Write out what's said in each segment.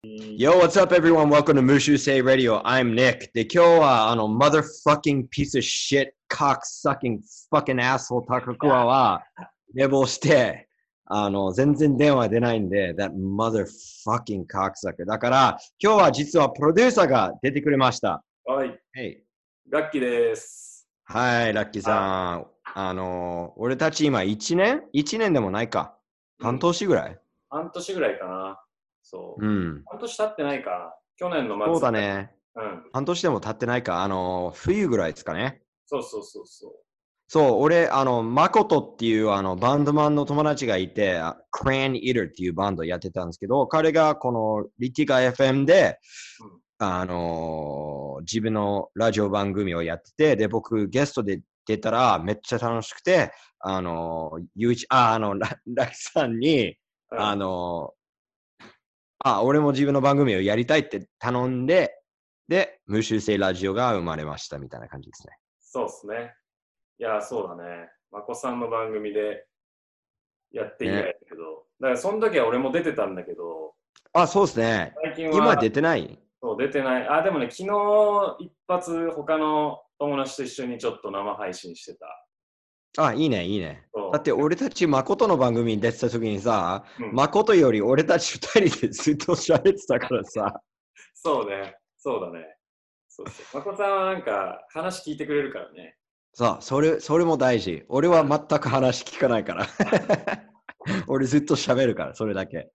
Yo, what's up, everyone? Welcome to Mushu Say Radio. I'm Nick. で、今日はmotherfucking piece of shit, cocksucking fucking asshole 高桑は寝坊して、全然電話出ないんで、that motherfucking cocksucker。だから、今日は実はプロデューサーが出てくれました。 はい。 Hey。 ラッキーです。 はい、ラッキーさん。俺たち今1年 ?1 年でもないか。半年ぐらい、 半年ぐらいかな。そう。 うん。 半年経ってないか。去年の末。 そうだね。 うん。 半年でも経ってないか。冬ぐらいですかね。 そうそうそうそう。 そう、俺、マコトっていうバンドマンの友達がいて、クラン・イーターっていうバンドやってたんですけど、彼がこのリティカ FM で、自分のラジオ番組をやってて、で、僕ゲストで出たらめっちゃ楽しくて、ラキさんに、俺も自分の番組をやりたいって頼んで、で、無修正ラジオが生まれましたみたいな感じですね。 そうですね。いや、そうだね。まこさんの番組でやって以来だけど、だからその時は俺も出てたんだけど、 そうですね。 最近は今出てない？ そう、出てない。でもね、昨日一発他の友達と一緒にちょっと生配信してた。 いいね、いいね。だって俺たち誠の番組に出てた時にさ、誠より俺たち二人でずっと喋ってたからさ。 そうね、そうだね。そうそう。誠さんはなんか話聞いてくれるからね。 そう、それも大事。俺は全く話聞かないから。俺ずっと喋るから、それだけ。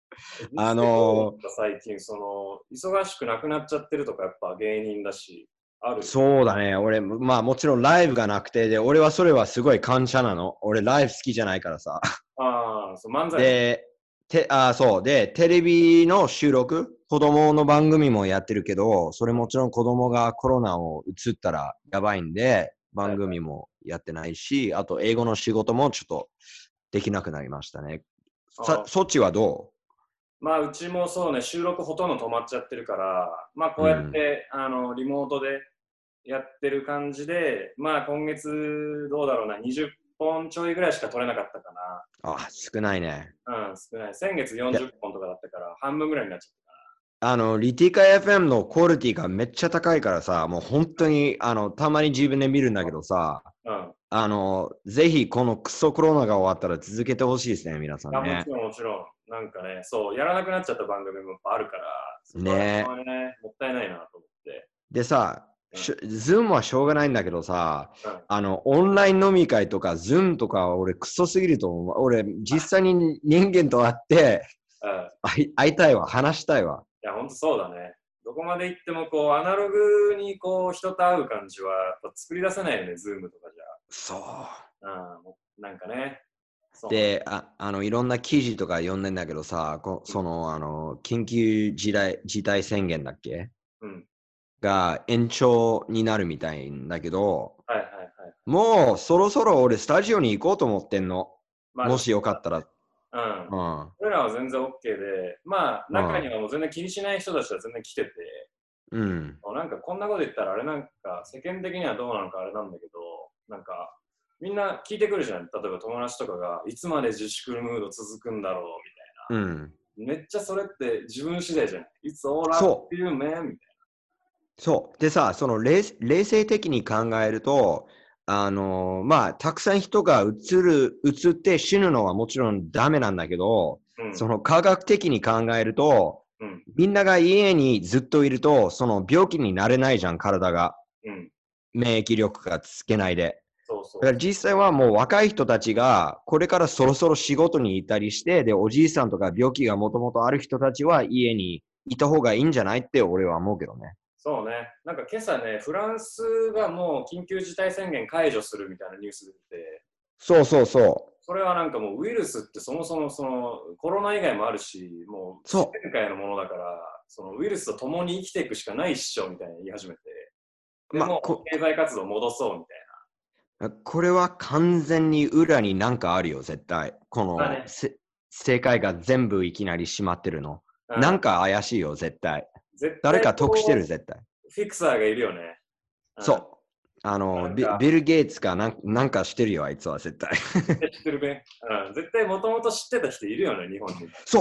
最近忙しくなくなっちゃってるとかやっぱ芸人だし、ある。 そうだね。俺、まあもちろんライブがなくて、で、俺はそれはすごい感謝なの。俺ライブ好きじゃないからさ。 漫才。 で、そう。で、テレビの収録、子供の番組もやってるけど、それもちろん子供がコロナを移ったらやばいんで、番組もやってないし、あと英語の仕事もちょっとできなくなりましたね。そっちはどう？まあ、うちもそうね、収録ほとんど止まっちゃってるから、まあ、こうやって、リモートでやってる感じで、まあ、今月どうだろうな、20本ちょいぐらいしか取れなかったかな。少ないね。 少ない。先月40本とかだったから、半分ぐらいになっちゃった。 リティカ FM のクオリティがめっちゃ高いからさ、もう本当に、たまに自分で見るんだけどさ、ぜひこのクソコロナが終わったら続けてほしいですね、皆さんね。 もちろん、もちろん。なんかね、そう、やらなくなっちゃった番組もあるから、 ね、 もったいないなと思って。 でさ、ズームはしょうがないんだけどさ、オンライン飲み会とか、ズームとか俺クソすぎると思う。俺、実際に人間と会って、会いたいわ、話したいわ。 いや、ほんとそうだね。どこまで行っても、こう、アナログにこう、人と会う感じは、やっぱ作り出せないよね、ズームとかじゃ。 そう。 なんかね。 で、いろんな記事とか読んでんだけどさ、緊急事態宣言だっけ、が延長になるみたいんだけど、もうそろそろ俺スタジオに行こうと思ってんの。もしよかったら。 俺らは全然 OK で、まあ、中にはもう全然気にしない人たちは全然来てて、なんかこんなこと言ったらあれなんか世間的にはどうなのかあれなんだけど、なんかみんな聞いてくるじゃん。例えば友達とかがいつまで自粛ムード続くんだろうみたいな。めっちゃそれって自分次第じゃん。いつオーラっていうめみたいな。 そう。でさ、その冷静的に考えると、まあ、たくさん人が移って死ぬのはもちろんダメなんだけど、その科学的に考えると、みんなが家にずっといると、その病気になれないじゃん、体が。免疫力がつけないで。だから実際はもう若い人たちがこれからそろそろ仕事に行ったりして、で、おじいさんとか病気がもともとある人たちは家にいた方がいいんじゃないって俺は思うけどね。 そうね。なんか今朝ね、フランスがもう緊急事態宣言解除するみたいなニュース出て。 そうそうそう。 それはなんかもうウイルスってそもそもそのコロナ以外もあるし、もう自然界のものだから、そのウイルスと共に生きていくしかないっしょみたいな言い始めて。でも経済活動戻そうみたいな。これは完全に裏になんかあるよ、絶対。この、世界が全部いきなり閉まってるの。なんか怪しいよ、絶対。誰か得してる、絶対。 フィクサーがいるよね。 そう。ビル・ゲイツかなんかしてるよ、あいつは絶対。 知ってるね。絶対もともと知ってた人いるよね、日本に。 そう。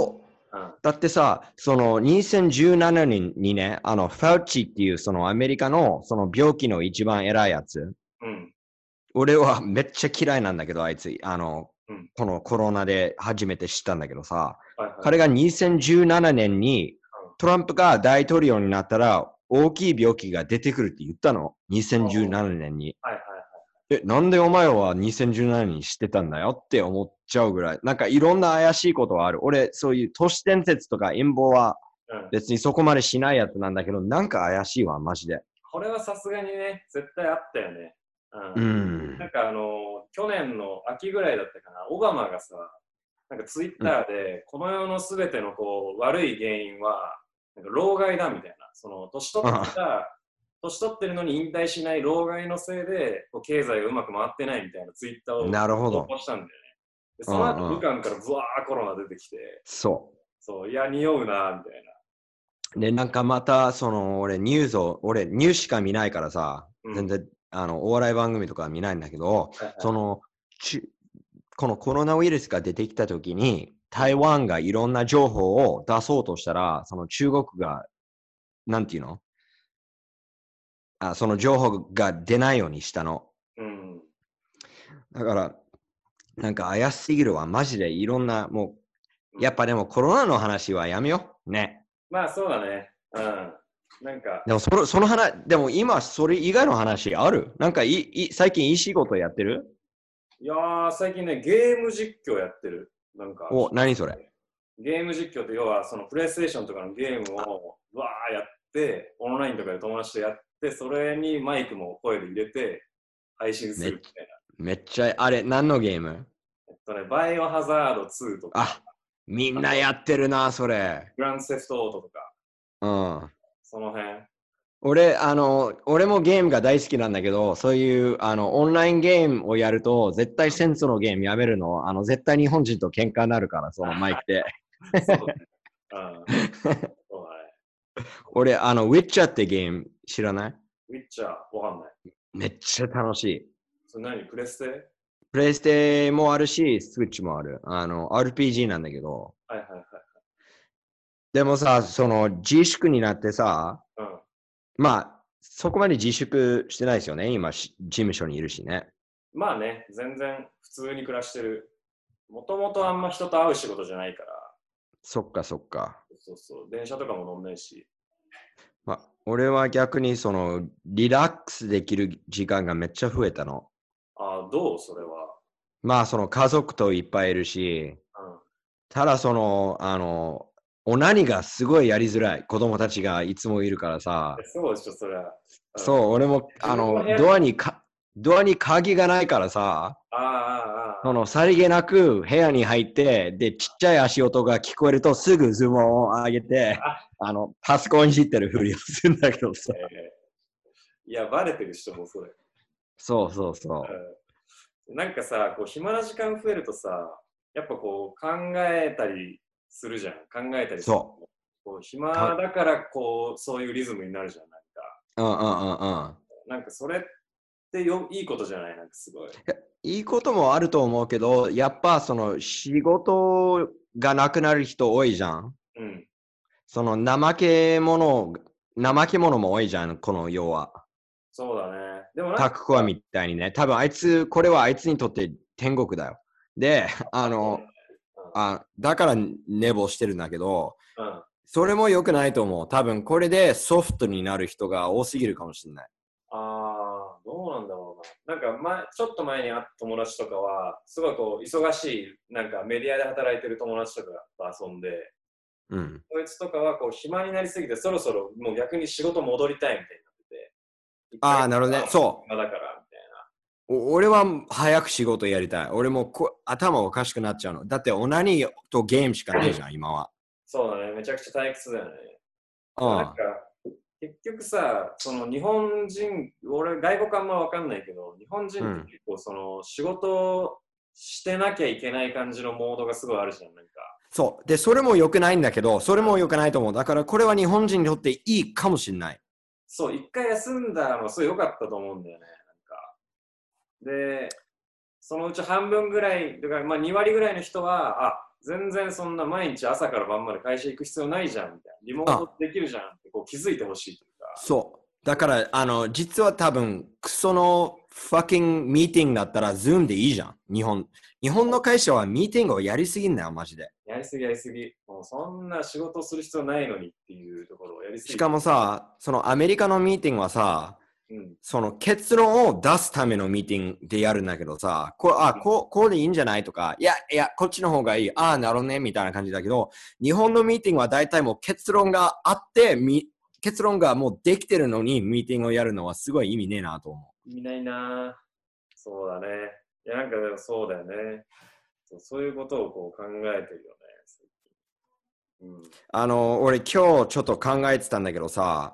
だってさ、その2017年にね、ファウチっていうそのアメリカのその病気の一番偉いやつ、俺はめっちゃ嫌いなんだけど、あいつ、このコロナで初めて知ったんだけどさ、彼が2017年にトランプが大統領になったら大きい病気が出てくるって言ったの、2017年に。なんでお前は2017年に知ってたんだよって思っちゃうぐらい。なんかいろんな怪しいことはある。俺、そういう都市伝説とか陰謀は別にそこまでしないやつなんだけど、なんか怪しいわ、マジで。 これはさすがにね、絶対あったよね。なんか去年の秋ぐらいだったかな、オバマがさ、なんかツイッターで、この世のすべてのこう悪い原因は、なんか老害だみたいな、その年取ってるのに引退しない老害のせいで、こう経済がうまく回ってないみたいなツイッターを投稿したんだよね。でその後、武漢からブワーコロナ出てきて、そう、いや、匂うな、みたいな。で、なんかまた、俺ニューしか見ないからさ、全然、お笑い番組とかは見ないんだけど、このコロナウイルスが出てきたときに、台湾がいろんな情報を出そうとしたら、その中国が、なんていうのその情報が出ないようにしたの。だから、なんか怪しすぎるわ。マジでいろんな、もう、やっぱでもコロナの話はやめよう。ね。 まあそうだね。なんか。 でもその話、でも今それ以外の話ある？なんか最近いい仕事やってる？ いやー、最近ね、ゲーム実況やってる。なんか。 何それ？ ゲーム実況って要はそのプレイステーションとかのゲームをわーやって、オンラインとかで友達とやって、それにマイクも声で入れて配信するみたいな。 めっちゃ、あれ、何のゲーム？ バイオハザード2とか。 みんなやってるな、それ。 グランドセフトオートとか。その辺。 俺もゲームが大好きなんだけど、そういうオンラインゲームをやると、絶対戦争のゲームやめるの。絶対日本人と喧嘩になるから、そのマイクで。俺、ウィッチャーってゲーム知らない？ ウィッチャーわかんない。 めっちゃ楽しい。 それ何？プレステもあるし、スイッチもある。RPG なんだけど。でもさ、その自粛になってさ、まあ、そこまで自粛してないですよね。今、事務所にいるしね。 まあね、全然普通に暮らしてる。もともとあんま人と会う仕事じゃないから。 そっか。そう 。電車とかも乗んないし。 まあ、俺は逆にその、リラックスできる時間がめっちゃ増えたの。 どうそれは。 まあ、その家族といっぱいいるし、ただその、オナニがすごいやりづらい。子供たちがいつもいるからさ。 そうでしょ、それは。 そう、俺も、ドアに鍵がないからさ、さりげなく部屋に入って、で、ちっちゃい足音が聞こえるとすぐズボンを上げて、パソコンいじってるふりをするんだけどさ。 いや、バレてる人もそれ。 そう。 なんかさ、こう暇な時間増えるとさ、やっぱこう考えたりするじゃん。考えたりする。こう暇だからこうそういうリズムになるじゃん。なんかそれっていいことじゃない？なんかすごい。 いいこともあると思うけど、やっぱその仕事がなくなる人多いじゃん。その怠け者も多いじゃん、この世は。 そうだね。でもタクコアみたいにね、多分これはあいつにとって天国だよ。で、だから寝坊してるんだけど、それも良くないと思う。多分これでソフトになる人が多すぎるかもしれない。 どうなんだろうな。なんか、ちょっと前に会った友達とかは、すごいこう忙しい、なんかメディアで働いてる友達とかと遊んで、そいつとかはこう暇になりすぎて、そろそろもう逆に仕事戻りたいみたいになってて。 なるほどね。そう。 だからみたいな。俺は早く仕事やりたい。俺も頭おかしくなっちゃうの。だってオナニーとゲームしかないじゃん、今は。 そうだね。めちゃくちゃ退屈だよね。なんか結局さ、その日本人、俺外国あんま分かんないけど、日本人って結構その仕事してなきゃいけない感じのモードがすごいあるじゃん、なんか。 そう。で、それも良くないんだけど、それも良くないと思う。だからこれは日本人にとっていいかもしれない。 そう、一回休んだのはすごい良かったと思うんだよね、なんか。で、そのうち半分ぐらい、だからまあ2割ぐらいの人は、 全然そんな毎日朝から晩まで会社行く必要ないじゃんみたいな。リモートできるじゃんってこう気づいてほしいというか。 そう。だから、実は多分、クソのファッキングミーティングだったら、ズームでいいじゃん。日本の会社はミーティングをやりすぎんだよ、マジで。 やりすぎやりすぎ。もうそんな仕事する必要ないのにっていうところをやりすぎ。 しかもさ、そのアメリカのミーティングはさ、その結論を出すためのミーティングでやるんだけどさ、こうでいいんじゃないとか、いや、こっちの方がいい。ああ、なるほどね、みたいな感じだけど、日本のミーティングは大体もう結論があって、結論がもうできてるのにミーティングをやるのはすごい意味ねえなと思う。意味ないな。そうだね。いや、なんかでもそうだよね。そういうことをこう考えてるよね。 俺今日ちょっと考えてたんだけどさ、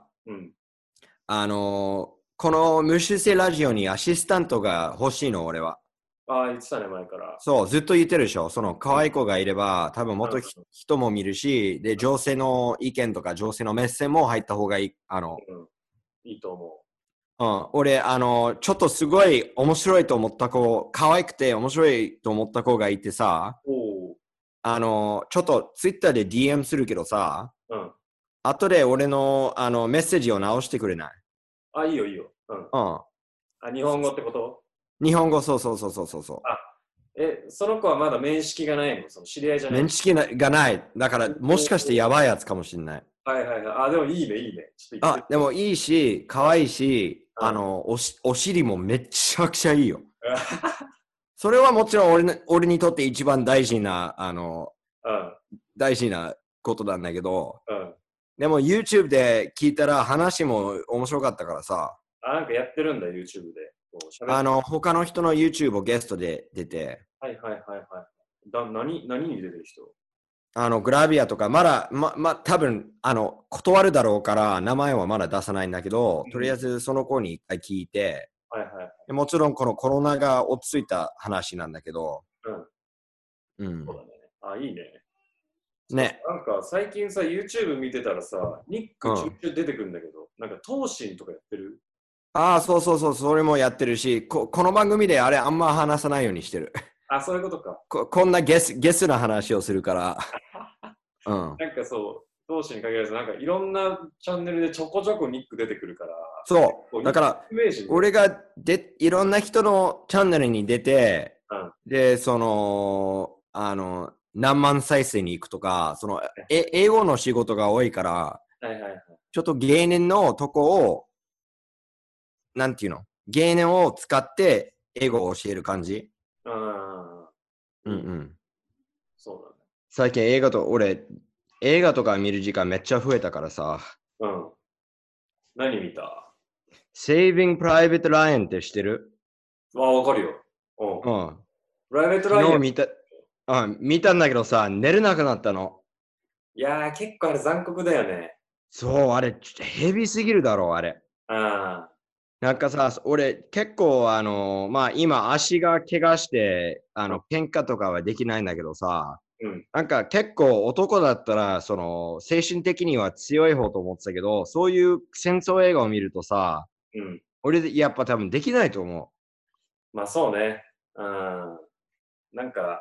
この無修正ラジオにアシスタントが欲しいの、俺は。 ああ、言ってたね、前から。 そう、ずっと言ってるでしょ。その可愛い子がいれば、多分もっと人も見るし、で、女性の意見とか女性の目線も入った方がいい。 いいと思う。俺、ちょっとすごい面白いと思った子、可愛くて面白いと思った子がいてさ、ちょっとツイッターで DM するけどさ、後で俺の、メッセージを直してくれない？ あ、いいよ、いいよ。あ、日本語ってこと？ 日本語、そう。あ、 その子はまだ面識がないの？その知り合いじゃない？ 面識がない。だから、もしかしてやばいやつかもしれない。 はい。あ、でもいいね、いいね。 でもいいし、可愛いし、お尻もめちゃくちゃいいよ。それはもちろん俺にとって一番大事な、大事なことなんだけど、でも YouTube で聞いたら話も面白かったからさ。 なんかやってるんだ、YouTube で。 他の人の YouTube をゲストで出て。 はい。何に出てる人？ グラビアとか、まだ、多分、断るだろうから、名前はまだ出さないんだけど、とりあえずその子に一回聞いて、もちろんこのコロナが落ち着いた話なんだけど、 そうだね。あ、いいね。 ね。 なんか最近さ、YouTube 見てたらさ、ニックちょいちょい出てくるんだけど、なんか、東進とかやってる？ そう、それもやってるし、この番組であれあんま話さないようにしてる。 あ、そういうことか。 こんなゲスな話をするから。 なんかそう、東進に限らず、なんかいろんなチャンネルでちょこちょこニック出てくるから。 そう。だから、俺がいろんな人のチャンネルに出て、で、何万再生に行くとか、英語の仕事が多いから、ちょっと芸人のとこを、なんていうの？芸人を使って英語を教える感じ。 そうだね。 最近俺、映画とか見る時間めっちゃ増えたからさ。 何見た？ Saving Private Ryan って知ってる？ わかるよ。プライベートライアン。 見たんだけどさ、寝れなくなったの。 いやー、結構あれ残酷だよね。 そう、あれ、ヘビーすぎるだろう、あれ。なんかさ、俺、結構、今、足が怪我して、喧嘩とかはできないんだけどさ、なんか結構男だったら、精神的には強い方と思ってたけど、そういう戦争映画を見るとさ、俺、やっぱ多分できないと思う。まあそうね。なんか、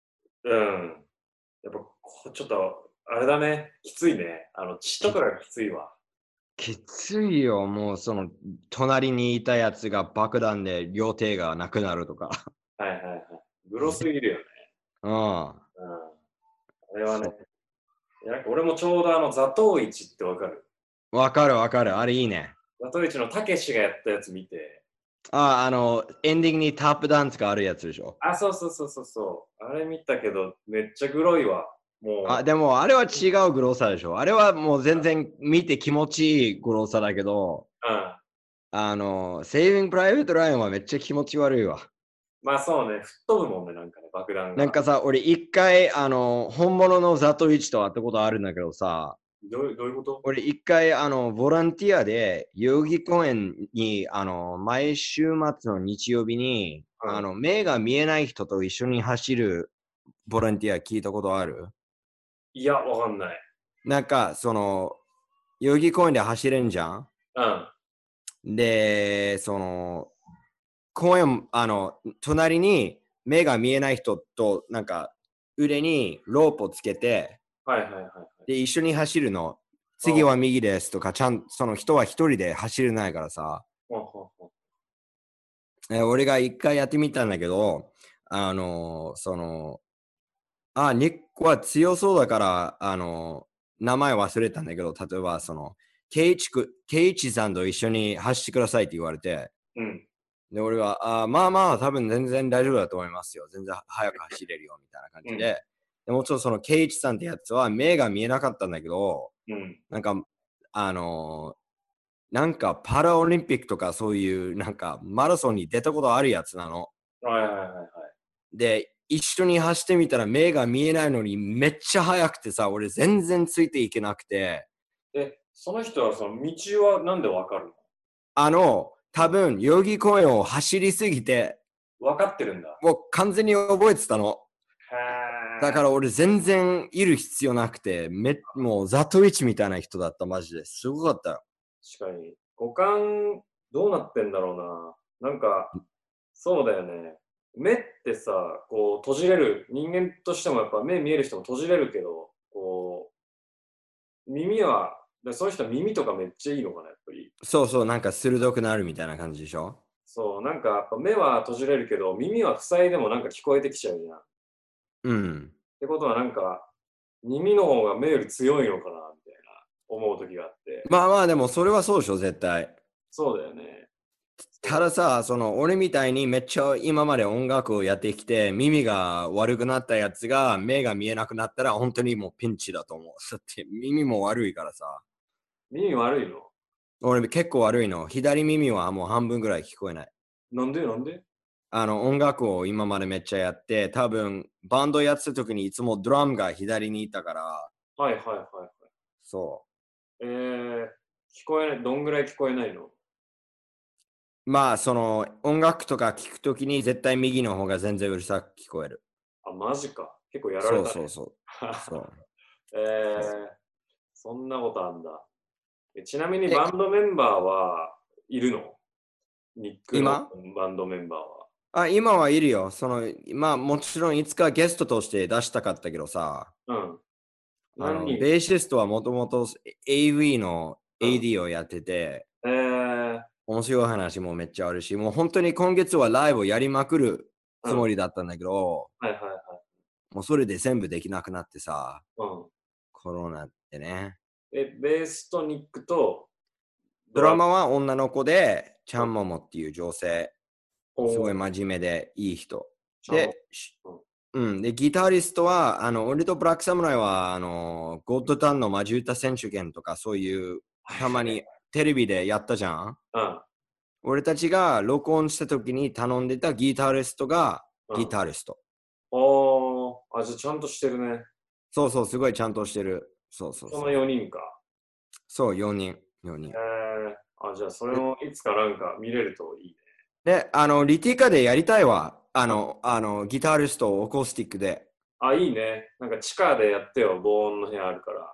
やっぱちょっと、あれだね、きついね。血とかがきついわ。 きついよ、もう隣にいたやつが爆弾で両手がなくなるとか。 グロすぎるよね。あれはね、なんか俺もちょうど座頭市ってわかる？ わかる、あれいいね。 座頭市のたけしがやったやつ見て。 エンディングにタップダンスがあるやつでしょ。 そう。あれ見たけど、めっちゃグロいわ。もう。でもあれは違うグロさでしょ。あれはもう全然見て気持ちいいグロさだけど、セービングプライベートラインはめっちゃ気持ち悪いわ。 まあそうね、吹っ飛ぶもんね、なんかね、爆弾が。 なんかさ、俺一回、本物のザトイチと会ったことあるんだけどさ、 どういうこと？ 俺一回、ボランティアで、代々木公園に、毎週末の日曜日に、目が見えない人と一緒に走るボランティア聞いたことある？ いや、わかんない。 なんか、代々木公園で走れんじゃん？で、公園、隣に目が見えない人と、なんか、 腕にロープをつけて、で、一緒に走るの。次は右ですとか、その人は一人で走れないからさ。俺が一回やってみたんだけど、ニックは強そうだから、名前忘れたんだけど、例えば、ケイチさんと一緒に走ってくださいって言われて、で、俺は、まあまあ、多分全然大丈夫だと思いますよ。全然速く走れるよ、みたいな感じで。でもちろんそのケイチさんってやつは目が見えなかったんだけど、なんかパラオリンピックとかそういうなんかマラソンに出たことあるやつなの。で、一緒に走ってみたら目が見えないのにめっちゃ速くてさ、俺全然ついていけなくて。 その人はその道はなんでわかるの多分、代々木公園を走りすぎて、 分かってるんだ。 もう完全に覚えてたの。だから俺全然いる必要なくて、もうザトウィチみたいな人だった、マジで。すごかったよ。 確かに。五感、どうなってんだろうな。なんか、そうだよね。目ってさ、こう閉じれる。人間としてもやっぱ目見える人も閉じれるけど、こう、耳は、そういう人は耳とかめっちゃいいのかな、やっぱり。 そうそう、なんか鋭くなるみたいな感じでしょ。 そう、なんかやっぱ目は閉じれるけど、耳は塞いでもなんか聞こえてきちゃうじゃん。ってことはなんか、耳の方が目より強いのかな、みたいな思う時があって。 まあまあ、でもそれはそうでしょ、絶対。 そうだよね。 たださ、俺みたいにめっちゃ今まで音楽をやってきて、耳が悪くなったやつが目が見えなくなったら、本当にもうピンチだと思う。だって耳も悪いからさ。 耳悪いの？ 俺結構悪いの。左耳はもう半分ぐらい聞こえない。 なんで音楽を今までめっちゃやって、多分バンドやってた時にいつもドラムが左にいたから。 はい。 そう。 聞こえない、どんぐらい聞こえないの？ まあ、音楽とか聞くときに絶対右の方が全然うるさく聞こえる。 あ、マジか。結構やられたね。 そう。 そんなことあんだ。ちなみにバンドメンバーはいるの？ニックのバンドメンバーは。 今はいるよ。まあもちろんいつかゲストとして出したかったけどさ。ベーシストはもともと AV の AD をやってて、面白い話もめっちゃあるし、もう本当に今月はライブをやりまくるつもりだったんだけど、もうそれで全部できなくなってさ、コロナってね。 ベースとニックとドラマは女の子で、チャンモモっていう女性、すごい真面目でいい人。で、ギタリストは、俺とブラックサムライは、ゴッドタンのマジ歌選手権とか、そういう、たまにテレビでやったじゃん。俺たちが録音した時に頼んでたギタリストがギタリスト。 じゃあちゃんとしてるね。 そう、すごいちゃんとしてる。そう。 その4人か。 そう、4人。 じゃあそれもいつかなんか見れるといいね。 で、リティカでやりたいわ。ギタリスト、オコースティックで。 いいね。なんか地下でやってよ、防音の部屋あるから。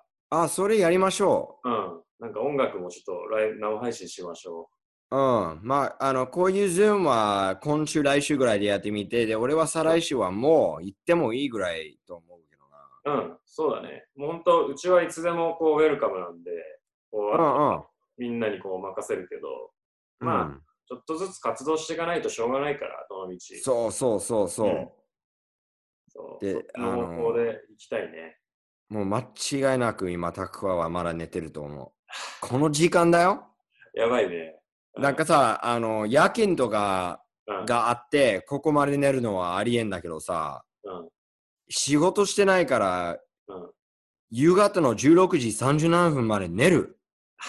それやりましょう。なんか音楽もちょっと生配信しましょう。まあ、こういうズームは今週、来週ぐらいでやってみて、で、俺は再来週はもう行ってもいいぐらいと思うけどな。そうだね。もう本当、うちはいつでもこうウェルカムなんで、みんなにこう任せるけど、まあ、ちょっとずつ活動していかないとしょうがないから、どの道。 そう。 で、その方向で行きたいね。 もう間違いなく今、タクワはまだ寝てると思う。この時間だよ。 やばいね。 なんかさ、夜勤とかがあって、ここまで寝るのはありえんだけどさ、仕事してないから、夕方の16時37分まで寝る。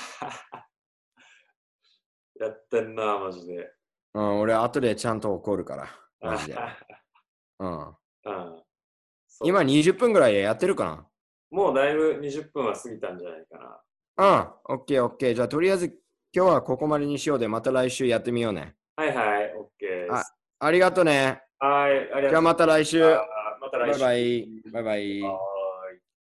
やってんな、マジで。 俺、後でちゃんと怒るから。マジで。今20分ぐらいやってるかな？ もうだいぶ20分は過ぎたんじゃないかな。 オッケー。じゃあ、とりあえず今日はここまでにしようで、また来週やってみようね。 オッケー。 ありがとうね。 ありがとう。 じゃあまた来週。 また来週。 バイバイ。